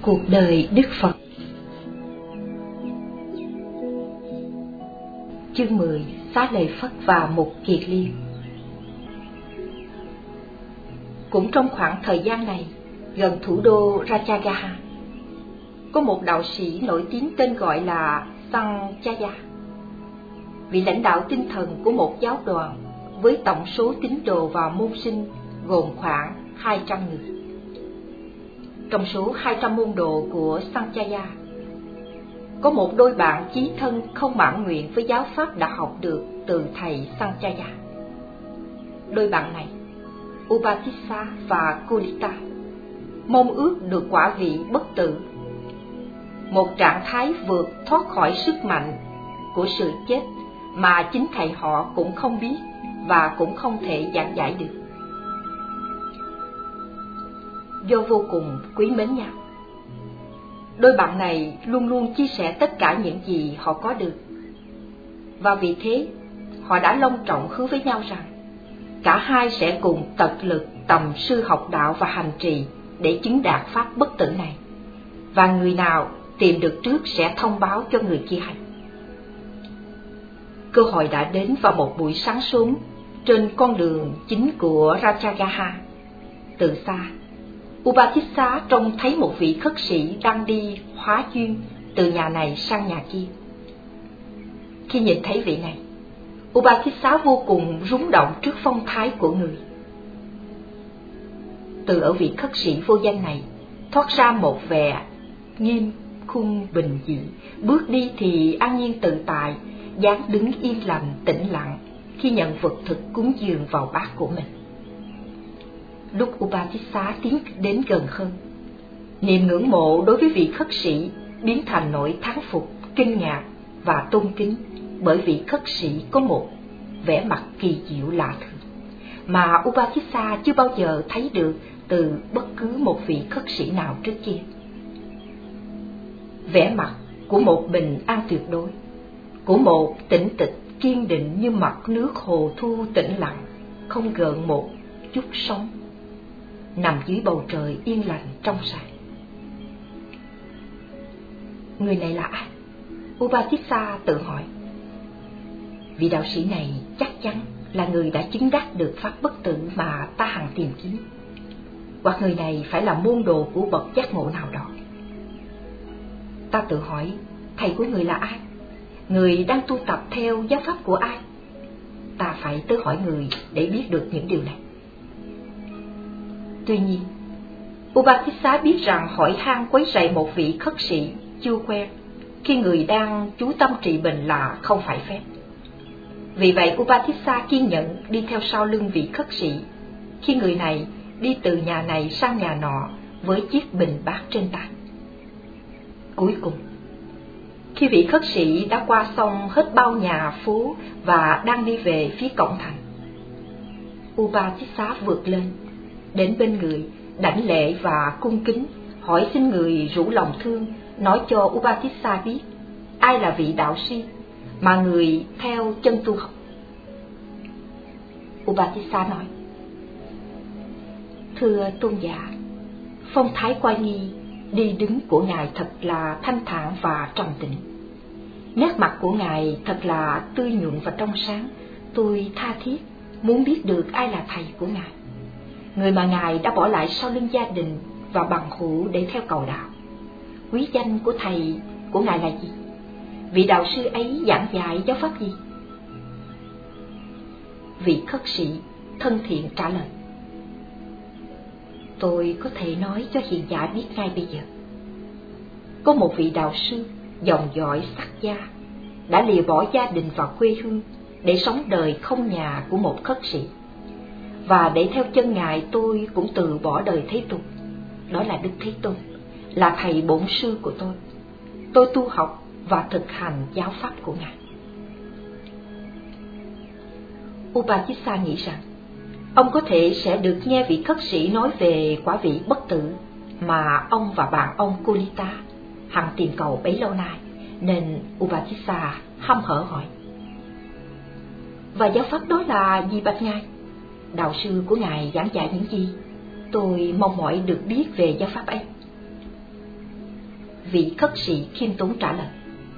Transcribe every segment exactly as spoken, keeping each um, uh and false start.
Cuộc đời Đức Phật. Chương mười. Xá Lợi Phất và Mục Kiệt Liên. Cũng trong khoảng thời gian này, gần thủ đô Ratchagaha, có một đạo sĩ nổi tiếng tên gọi là Sanchaya, vị lãnh đạo tinh thần của một giáo đoàn với tổng số tín đồ và môn sinh gồm khoảng hai trăm người. Trong số hai trăm môn đồ của Sanchaya, có một đôi bạn chí thân không mãn nguyện với giáo pháp đã học được từ thầy Sanchaya. Đôi bạn này, Upatissa và Kulita, mong ước được quả vị bất tử, một trạng thái vượt thoát khỏi sức mạnh của sự chết mà chính thầy họ cũng không biết và cũng không thể giảng giải được. Do vô cùng quý mến nhau, đôi bạn này luôn luôn chia sẻ tất cả những gì họ có được, và vì thế họ đã long trọng hứa với nhau rằng cả hai sẽ cùng tận lực tầm sư học đạo và hành trì để chứng đạt pháp bất tử này, và người nào tìm được trước sẽ thông báo cho người kia hay. Cơ hội đã đến vào một buổi sáng sớm trên con đường chính của Ratchagaha. Từ xa, Upatissa trông thấy một vị khất sĩ đang đi hóa duyên từ nhà này sang nhà kia. Khi nhìn thấy vị này, Upatissa vô cùng rung động trước phong thái của người. Từ ở vị khất sĩ vô danh này thoát ra một vẻ nghiêm khung bình dị, bước đi thì an nhiên tự tại, dáng đứng yên lành tĩnh lặng khi nhận vật thực cúng dường vào bát của mình. Lúc Upatissa tiến đến gần hơn, niềm ngưỡng mộ đối với vị khất sĩ biến thành nỗi thán phục, kinh ngạc và tôn kính, bởi vị khất sĩ có một vẻ mặt kỳ diệu lạ thường mà Upatissa chưa bao giờ thấy được từ bất cứ một vị khất sĩ nào trước kia. Vẻ mặt của một bình an tuyệt đối, của một tĩnh tịch kiên định như mặt nước hồ thu tĩnh lặng, không gợn một chút sóng, nằm dưới bầu trời yên lành trong sáng. Người này là ai? Upatissa tự hỏi. Vị đạo sĩ này chắc chắn là người đã chứng đắc được pháp bất tử mà ta hằng tìm kiếm, hoặc người này phải là môn đồ của bậc giác ngộ nào đó. Ta tự hỏi, thầy của người là ai? Người đang tu tập theo giáo pháp của ai? Ta phải tới hỏi người để biết được những điều này. Tuy nhiên, Upatissa biết rằng hỏi han quấy rầy một vị khất sĩ chưa quen khi người đang chú tâm trị bệnh là không phải phép. Vì vậy Upatissa kiên nhẫn đi theo sau lưng vị khất sĩ khi người này đi từ nhà này sang nhà nọ với chiếc bình bát trên tay. Cuối cùng, khi vị khất sĩ đã qua xong hết bao nhà phố và đang đi về phía cổng thành, Upatissa vượt lên, đến bên người, đảnh lễ và cung kính hỏi xin người rủ lòng thương nói cho Upatissa biết ai là vị đạo sĩ mà người theo chân tu học. Upatissa nói: Thưa tôn giả, phong thái oai nghi đi đứng của ngài thật là thanh thản và trầm tĩnh. Nét mặt của ngài thật là tươi nhuận và trong sáng. Tôi tha thiết muốn biết được ai là thầy của ngài, người mà ngài đã bỏ lại sau lưng gia đình và bằng hữu để theo cầu đạo. Quý danh của thầy của ngài là gì? Vị đạo sư ấy giảng dạy giáo pháp gì? Vị khất sĩ thân thiện trả lời: Tôi có thể nói cho hiền giả biết ngay bây giờ. Có một vị đạo sư dòng dõi sắc gia đã lìa bỏ gia đình và quê hương để sống đời không nhà của một khất sĩ, và để theo chân ngài tôi cũng từ bỏ đời thế tục. Đó là Đức Thế Tôn, là thầy bổn sư của tôi. Tôi tu học và thực hành giáo pháp của ngài. Upatissa nghĩ rằng ông có thể sẽ được nghe vị khất sĩ nói về quả vị bất tử mà ông và bạn ông Kulita hằng tìm cầu bấy lâu nay, nên Upatissa hăm hở hỏi: Và giáo pháp đó là gì bạch ngài? Đạo sư của ngài giảng dạy những gì? Tôi mong mỏi được biết về giáo pháp ấy. Vị khất sĩ khiêm tốn trả lời: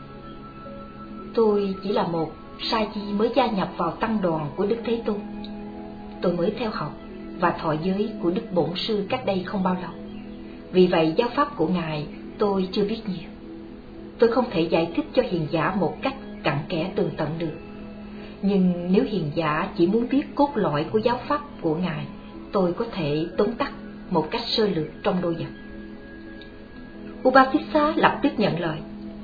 Tôi chỉ là một sa di mới gia nhập vào tăng đoàn của Đức Thế Tôn. Tôi mới theo học và thọ giới của Đức Bổn Sư cách đây không bao lâu. Vì vậy giáo pháp của Ngài tôi chưa biết nhiều. Tôi không thể giải thích cho hiền giả một cách cặn kẽ tường tận được. Nhưng nếu hiền giả chỉ muốn biết cốt lõi của giáo pháp của Ngài, tôi có thể tóm tắt một cách sơ lược trong đôi dòng. Upatissa lập tức nhận lời: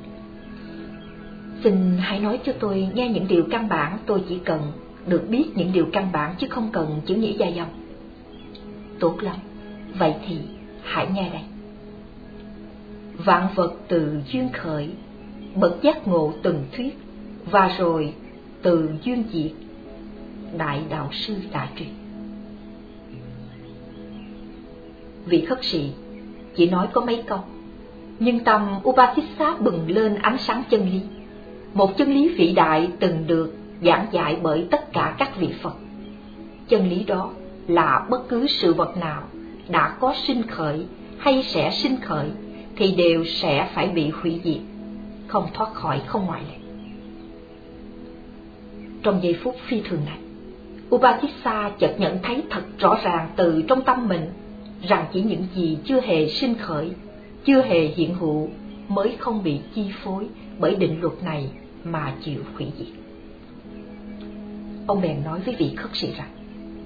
Xin hãy nói cho tôi nghe những điều căn bản. Tôi chỉ cần được biết những điều căn bản chứ không cần chữ nghĩa dài dòng. Tốt lắm, vậy thì hãy nghe đây. Vạn vật từ duyên khởi, bậc giác ngộ từng thuyết, và rồi từ duyên diệt, đại đạo sư đã truyền. Vị khất sĩ chỉ nói có mấy câu, nhưng tâm Upatissa bừng lên ánh sáng chân lý, một chân lý vĩ đại từng được giảng dạy bởi tất cả các vị Phật. Chân lý đó là bất cứ sự vật nào đã có sinh khởi hay sẽ sinh khởi thì đều sẽ phải bị hủy diệt, không thoát khỏi, không ngoại lệ. Trong giây phút phi thường này, Upatissa chợt nhận thấy thật rõ ràng từ trong tâm mình rằng chỉ những gì chưa hề sinh khởi, chưa hề hiện hữu mới không bị chi phối bởi định luật này mà chịu hủy diệt. Ông bèn nói với vị khất sĩ rằng: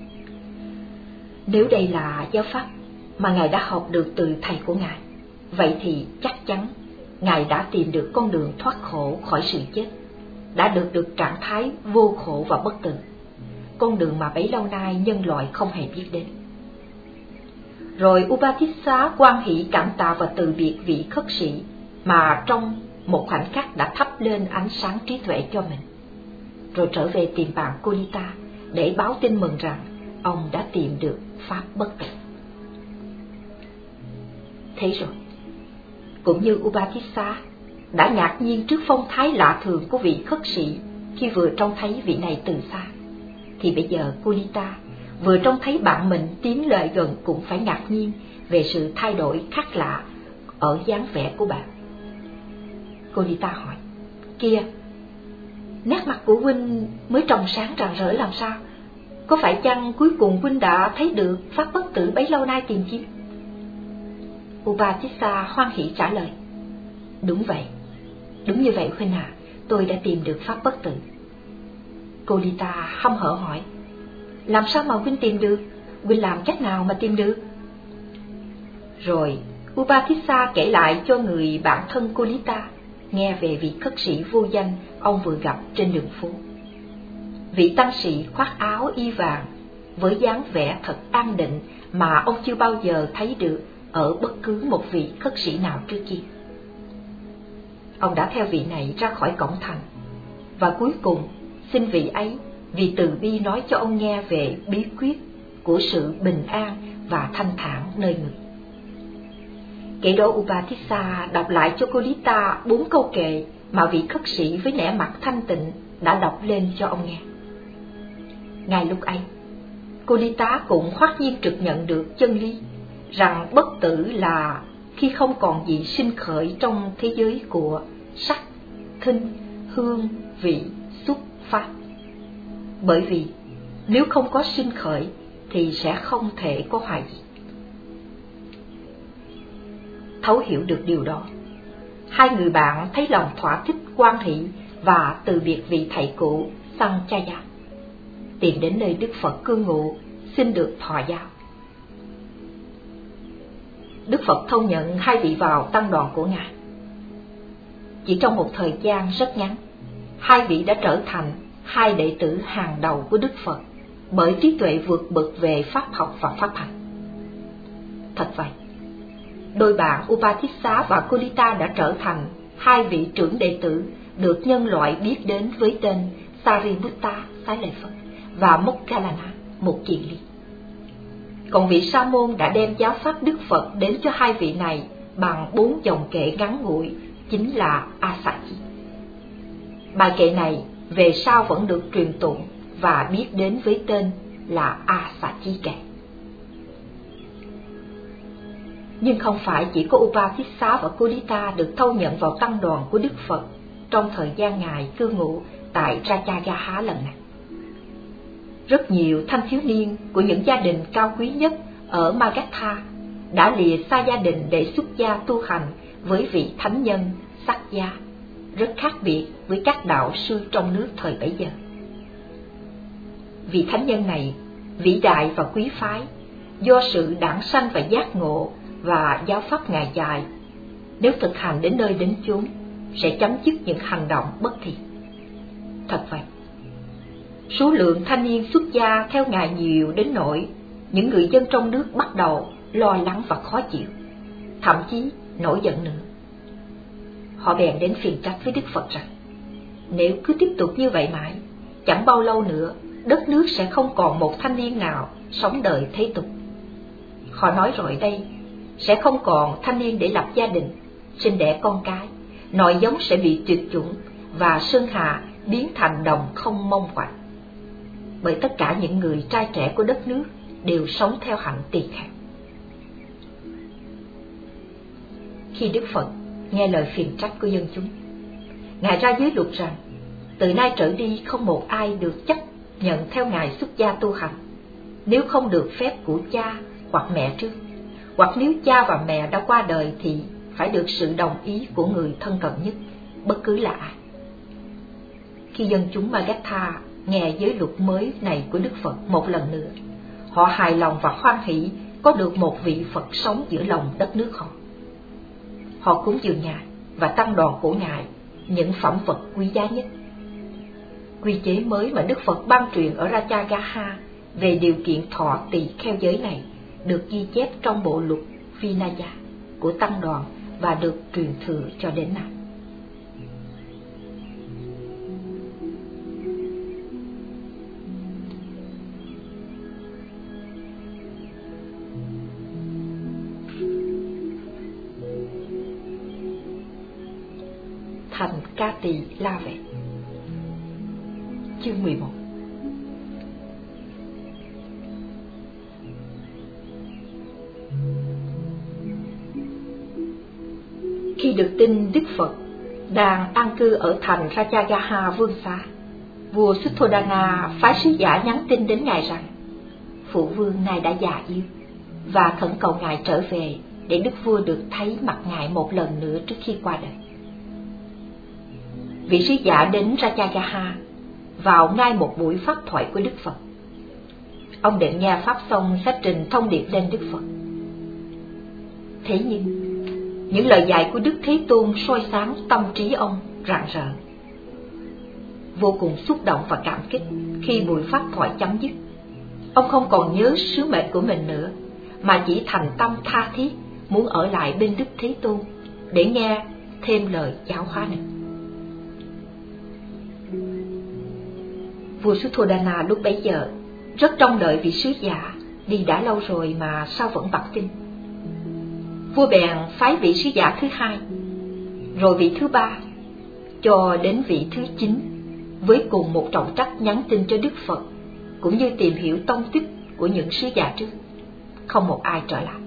Nếu đây là giáo pháp mà Ngài đã học được từ thầy của Ngài, vậy thì chắc chắn Ngài đã tìm được con đường thoát khổ khỏi sự chết, đã được được trạng thái vô khổ và bất tử, con đường mà bấy lâu nay nhân loại không hề biết đến. Rồi Upatissa hoan hỷ cảm tạ và từ biệt vị khất sĩ mà trong một khoảnh khắc đã thắp lên ánh sáng trí tuệ cho mình, rồi trở về tìm bạn Kolita để báo tin mừng rằng ông đã tìm được pháp bất tử. Thế rồi, cũng như Upatissa đã ngạc nhiên trước phong thái lạ thường của vị khất sĩ khi vừa trông thấy vị này từ xa, thì bây giờ Kolita vừa trông thấy bạn mình tiến lại gần cũng phải ngạc nhiên về sự thay đổi khác lạ ở dáng vẻ của bạn. Kolita hỏi: Kìa, nét mặt của huynh mới trong sáng rạng rỡ làm sao? Có phải chăng cuối cùng huynh đã thấy được pháp bất tử bấy lâu nay tìm kiếm? Upatissa hoan hỷ trả lời: Đúng vậy, đúng như vậy huynh à, tôi đã tìm được pháp bất tử. Kolita hăm hở hỏi: Làm sao mà huynh tìm được? Huynh làm cách nào mà tìm được? Rồi Upatissa kể lại cho người bạn thân Kolita nghe về vị khất sĩ vô danh ông vừa gặp trên đường phố. Vị tăng sĩ khoác áo y vàng với dáng vẻ thật an định mà ông chưa bao giờ thấy được ở bất cứ một vị khất sĩ nào trước kia. Ông đã theo vị này ra khỏi cổng thành, và cuối cùng xin vị ấy vì từ bi nói cho ông nghe về bí quyết của sự bình an và thanh thản nơi người. Kể đó Upatissa đọc lại cho Kolita bốn câu kệ mà vị khất sĩ với nét mặt thanh tịnh đã đọc lên cho ông nghe. Ngay lúc ấy, Kolita cũng hoắc nhiên trực nhận được chân lý rằng bất tử là khi không còn gì sinh khởi trong thế giới của sắc, thinh, hương, vị, xúc, pháp. Bởi vì nếu không có sinh khởi thì sẽ không thể có hoại diệt. Thấu hiểu được điều đó, hai người bạn thấy lòng thỏa thích hoan hỷ và từ biệt vị thầy cũ Sanchaya, tìm đến nơi Đức Phật cư ngụ xin được thọ giáo. Đức Phật thông nhận hai vị vào tăng đoàn của Ngài. Chỉ trong một thời gian rất ngắn, hai vị đã trở thành hai đệ tử hàng đầu của Đức Phật bởi trí tuệ vượt bậc về pháp học và pháp hành. Thật vậy, đôi bạn Upatissa và Kolita đã trở thành hai vị trưởng đệ tử được nhân loại biết đến với tên Sariputta, Xá Lợi Phất, và Moggallana, một kiền liên. Còn vị Sa môn đã đem giáo pháp Đức Phật đến cho hai vị này bằng bốn dòng kệ ngắn ngủi, chính là Asachi. Bài kệ này về sau vẫn được truyền tụng và biết đến với tên là Asachi kệ. Nhưng không phải chỉ có Upatissa và Kulita được thâu nhận vào tăng đoàn của Đức Phật trong thời gian Ngài cư ngụ tại Ratchagaha lần này. Rất nhiều thanh thiếu niên của những gia đình cao quý nhất ở Magadha đã lìa xa gia đình để xuất gia tu hành với vị thánh nhân Sakya, rất khác biệt với các đạo sư trong nước thời bấy giờ. Vị thánh nhân này vĩ đại và quý phái, do sự đản sanh và giác ngộ và giáo pháp Ngài dạy, nếu thực hành đến nơi đến chốn sẽ chấm dứt những hành động bất thiện. Thật vậy, số lượng thanh niên xuất gia theo Ngài nhiều đến nỗi những người dân trong nước bắt đầu lo lắng và khó chịu, thậm chí nổi giận nữa. Họ bèn đến phiền trách với Đức Phật rằng nếu cứ tiếp tục như vậy mãi, chẳng bao lâu nữa đất nước sẽ không còn một thanh niên nào sống đời thế tục. Họ nói rồi đây, sẽ không còn thanh niên để lập gia đình, sinh đẻ con cái, nội giống sẽ bị tuyệt chủng và sơn hà biến thành đồng không mong quạnh. Bởi tất cả những người trai trẻ của đất nước đều sống theo hạnh tỳ kheo. Khi Đức Phật nghe lời phiền trách của dân chúng, Ngài ra giới luật rằng từ nay trở đi không một ai được chấp nhận theo Ngài xuất gia tu hành nếu không được phép của cha hoặc mẹ trước, hoặc nếu cha và mẹ đã qua đời thì phải được sự đồng ý của người thân cận nhất, bất cứ là ai. Khi dân chúng Magadha nghe giới luật mới này của Đức Phật một lần nữa, họ hài lòng và hoan hỷ có được một vị Phật sống giữa lòng đất nước họ. Họ cúng dường Ngài và tăng đoàn của Ngài những phẩm vật quý giá nhất. Quy chế mới mà Đức Phật ban truyền ở Ratchagaha về điều kiện thọ tỳ kheo giới này được ghi chép trong bộ luật Vinaya của tăng đoàn và được truyền thừa cho đến nay. Thành Ca Tỳ La Vệ. Chương mười một. Khi được tin Đức Phật đang an cư ở thành Ratchagaha Vương Xá, vua Sutthodana phái sứ giả nhắn tin đến Ngài rằng phụ vương nay đã già yếu và khẩn cầu Ngài trở về để Đức vua được thấy mặt Ngài một lần nữa trước khi qua đời. Vị sứ giả đến Ratchagaha vào ngay một buổi pháp thoại của Đức Phật. Ông định nghe pháp xong sẽ trình thông điệp lên Đức Phật. Thế nhưng những lời dạy của Đức Thế Tôn soi sáng tâm trí ông rạng rỡ. Vô cùng xúc động và cảm kích khi buổi pháp thoại chấm dứt, ông không còn nhớ sứ mệnh của mình nữa, mà chỉ thành tâm tha thiết muốn ở lại bên Đức Thế Tôn để nghe thêm lời giáo hóa nữa. Vua Sutthodana lúc bấy giờ rất trông đợi vị sứ giả đi đã lâu rồi mà sao vẫn bặt tin. Vua bèn phái vị sứ giả thứ hai, rồi vị thứ ba, cho đến vị thứ chín, với cùng một trọng trách nhắn tin cho Đức Phật, cũng như tìm hiểu tông tích của những sứ giả trước. Không một ai trở lại.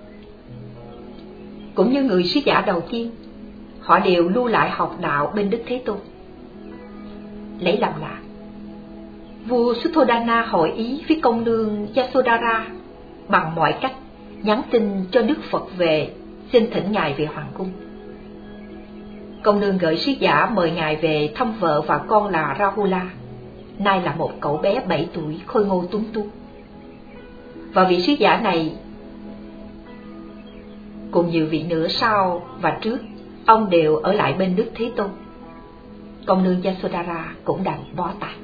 Cũng như người sứ giả đầu tiên, họ đều lưu lại học đạo bên Đức Thế Tôn. Lấy làm lạ, vua Sutthodana hỏi ý với công nương Yasodhara bằng mọi cách nhắn tin cho Đức Phật về, xin thỉnh Ngài về hoàng cung. Công nương gửi sứ giả mời Ngài về thăm vợ và con là Rahula, nay là một cậu bé bảy tuổi khôi ngô tuấn tú. Và vị sứ giả này cùng nhiều vị nữa sau và trước, ông đều ở lại bên Đức Thế Tôn. Công nương Yasodhara cũng đành bó tay.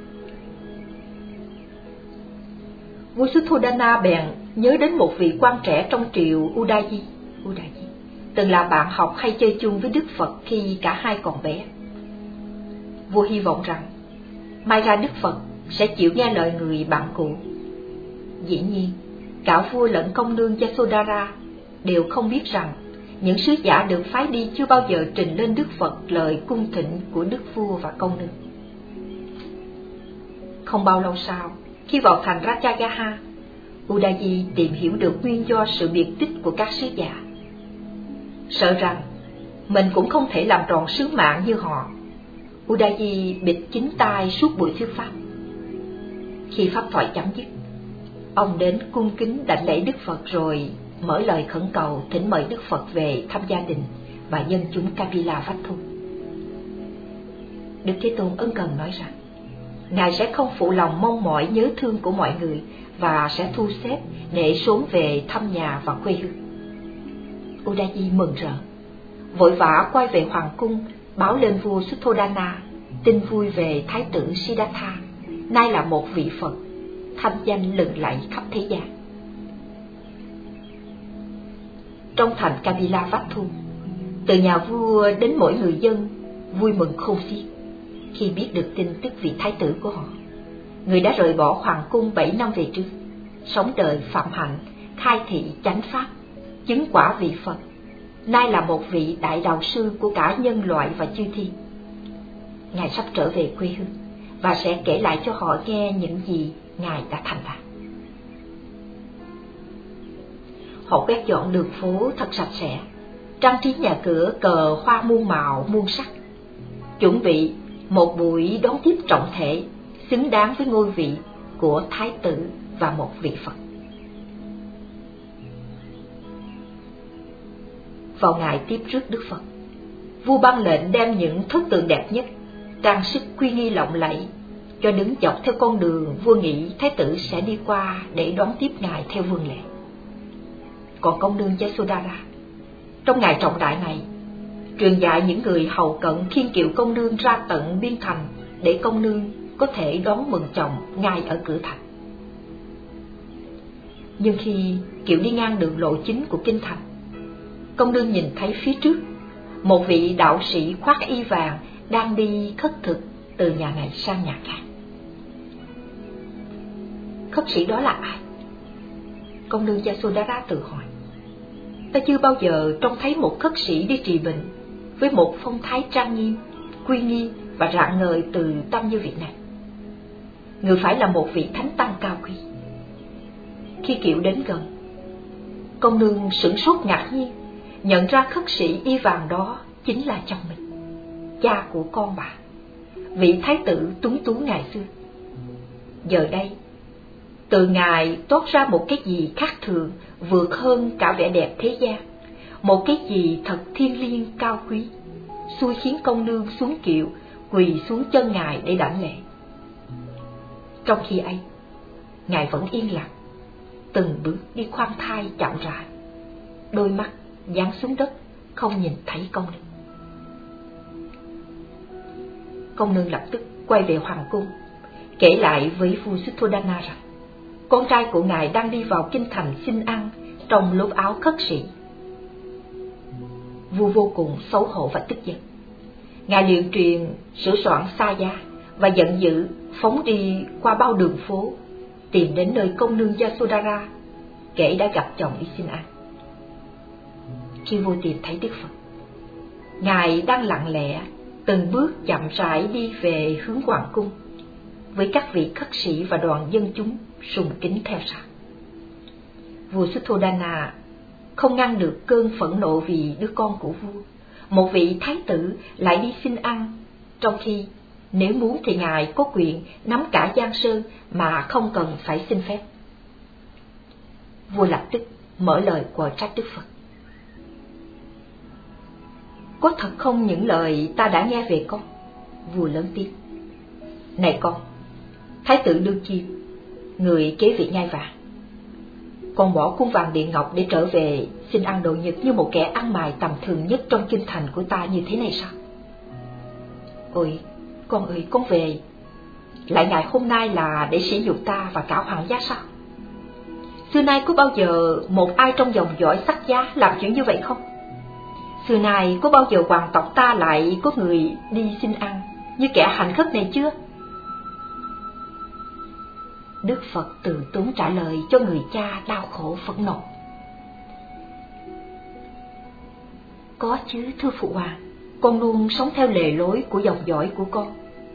Vua Sutthodana bèn nhớ đến một vị quan trẻ trong triều Udayi, Udayi từng là bạn học hay chơi chung với Đức Phật khi cả hai còn bé. Vua hy vọng rằng mai ra Đức Phật sẽ chịu nghe lời người bạn cũ. Dĩ nhiên, cả vua lẫn công nương Yasodhara đều không biết rằng những sứ giả được phái đi chưa bao giờ trình lên Đức Phật lời cung thỉnh của Đức vua và công nương. Không bao lâu sau, khi vào thành Ratchagaha, Udayi tìm hiểu được nguyên do sự biệt tích của các sứ giả Sợ rằng mình cũng không thể làm tròn sứ mạng như họ, Udayi bịt kín tai suốt buổi thuyết pháp. Khi pháp thoại chấm dứt, ông đến cung kính đảnh lễ Đức Phật rồi mở lời khẩn cầu thỉnh mời Đức Phật về thăm gia đình và dân chúng Kapila Vatthu. Đức Thế Tôn ân cần nói rằng Ngài sẽ không phụ lòng mong mỏi nhớ thương của mọi người và sẽ thu xếp để sớm về thăm nhà và quê hương. Udayi mừng rỡ, vội vã quay về hoàng cung báo lên vua Suddhodana tin vui về thái tử Siddhartha, nay là một vị Phật, thanh danh lừng lẫy khắp thế gian. Trong thành Kapila Vatthu, từ nhà vua đến mỗi người dân vui mừng khôn xiết khi biết được tin tức vị thái tử của họ, người đã rời bỏ hoàng cung bảy năm về trước, sống đời phạm hạnh, khai thị chánh pháp, chứng quả vị Phật, nay là một vị đại đạo sư của cả nhân loại và chư thiên. Ngài sắp trở về quê hương và sẽ kể lại cho họ nghe những gì Ngài đã thành đạt. Họ quét dọn đường phố thật sạch sẽ, trang trí nhà cửa cờ hoa muôn màu muôn sắc, chuẩn bị một buổi đón tiếp trọng thể xứng đáng với ngôi vị của thái tử và một vị Phật. Vào ngày tiếp rước Đức Phật, vua ban lệnh đem những thất tượng đẹp nhất, trang sức quy nghi lộng lẫy cho đứng dọc theo con đường vua nghĩ thái tử sẽ đi qua để đón tiếp ngài theo vương lệ. Còn công nương Yasodhara, trong ngày trọng đại này, truyền dạy những người hầu cận khiêng kiệu công nương ra tận biên thành để công nương có thể đón mừng chồng ngay ở cửa thành. Nhưng khi kiệu đi ngang đường lộ chính của kinh thành, công nương nhìn thấy phía trước một vị đạo sĩ khoác y vàng đang đi khất thực từ nhà này sang nhà khác. Khất sĩ đó là ai? Công nương Yasodhara tự hỏi. Ta chưa bao giờ trông thấy một khất sĩ đi trị bệnh với một phong thái trang nghiêm, quy nghi và rạng ngời từ tâm như vị này. Người phải là một vị thánh tăng cao quý. Khi kiệu đến gần, công nương sửng sốt ngạc nhiên, nhận ra khất sĩ y vàng đó chính là chồng mình, cha của con bà, vị thái tử tuấn tú ngày xưa. Giờ đây, từ ngài toát ra một cái gì khác thường, vượt hơn cả vẻ đẹp thế gian, một cái gì thật thiêng liêng cao quý, xui khiến công nương xuống kiệu, quỳ xuống chân ngài để đảnh lễ. Trong khi ấy, ngài vẫn yên lặng, từng bước đi khoan thai chậm rãi, đôi mắt dán xuống đất, không nhìn thấy công nương. Công nương lập tức quay về hoàng cung, kể lại với vua Suddhodana rằng con trai của ngài đang đi vào kinh thành xin ăn trong lốp áo khất sĩ. Vua vô cùng xấu hổ và tức giận. Ngài liền truyền sửa soạn xa giá và giận dữ phóng đi qua bao đường phố, tìm đến nơi công nương Yasodhara, kể đã gặp chồng đi xin ăn. Khi vua tìm thấy Đức Phật, ngài đang lặng lẽ từng bước chậm rãi đi về hướng hoàng cung, với các vị khất sĩ và đoàn dân chúng sùng kính theo sau. Vua Suddhodana không ngăn được cơn phẫn nộ vì đứa con của vua, một vị thái tử, lại đi xin ăn, trong khi nếu muốn thì ngài có quyền nắm cả Giang Sơn mà không cần phải xin phép. Vua lập tức mở lời quở trách Đức Phật. Có thật không những lời ta đã nghe về con? Vua lớn tiếng. Này con, thái tử đương kim, người kế vị ngai vàng, con bỏ cung vàng điện ngọc để trở về xin ăn đồ nhật như một kẻ ăn mày tầm thường nhất trong kinh thành của ta như thế này sao? Ôi, con ơi, con về, lại ngày hôm nay là để sỉ nhục ta và cả hoàng gia sao? Xưa nay có bao giờ một ai trong dòng dõi sắc giá làm chuyện như vậy không? Xưa nay có bao giờ hoàng tộc ta lại có người đi xin ăn như kẻ hành khất này chưa? Đức Phật từ tốn trả lời cho người cha đau khổ phẫn nộ. Có chứ, thưa phụ hoàng, con luôn sống theo lề lối của dòng dõi của con.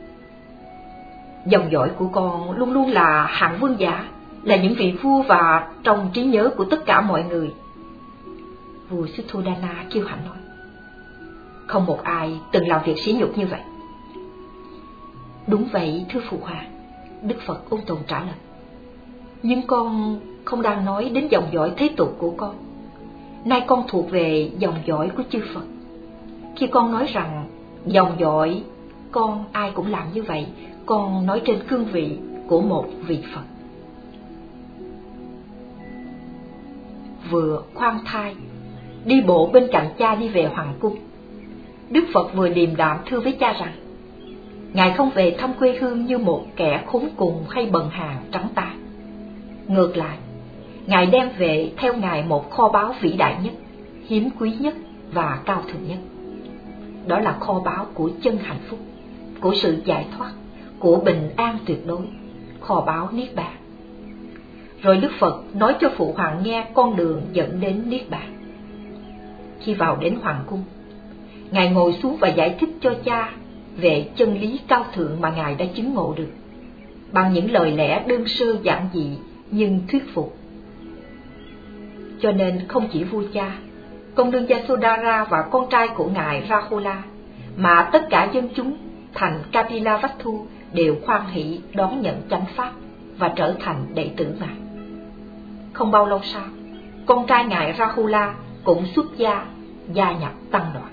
Dòng dõi của con luôn luôn là hạng vương giả, là những vị vua và trong trí nhớ của tất cả mọi người. Vua Suddhodana kiêu hãnh nói. Không một ai từng làm việc sỉ nhục như vậy. Đúng vậy thưa phụ hoàng, Đức Phật ôn tồn trả lời. Nhưng con không đang nói đến dòng dõi thế tục của con. Nay con thuộc về dòng dõi của chư Phật. Khi con nói rằng dòng dõi con ai cũng làm như vậy, con nói trên cương vị của một vị Phật. Vừa khoan thai, đi bộ bên cạnh cha đi về hoàng cung, Đức Phật vừa điềm đạm thưa với cha rằng Ngài không về thăm quê hương như một kẻ khốn cùng hay bần hàn trắng tay. Ngược lại, Ngài đem về theo Ngài một kho báu vĩ đại nhất, hiếm quý nhất và cao thượng nhất. Đó là kho báu của chân hạnh phúc, của sự giải thoát, của bình an tuyệt đối, kho báu Niết Bàn. Rồi Đức Phật nói cho phụ hoàng nghe con đường dẫn đến Niết Bàn. Khi vào đến hoàng cung, Ngài ngồi xuống và giải thích cho cha về chân lý cao thượng mà Ngài đã chứng ngộ được, bằng những lời lẽ đơn sơ giản dị nhưng thuyết phục. Cho nên không chỉ vua cha, công nương Yasodhara và con trai của Ngài Rahula, mà tất cả dân chúng thành Kapilavatthu đều hoan hỷ đón nhận chánh pháp và trở thành đệ tử Ngài. Không bao lâu sau, con trai Ngài Rahula cũng xuất gia, gia nhập tăng đoàn.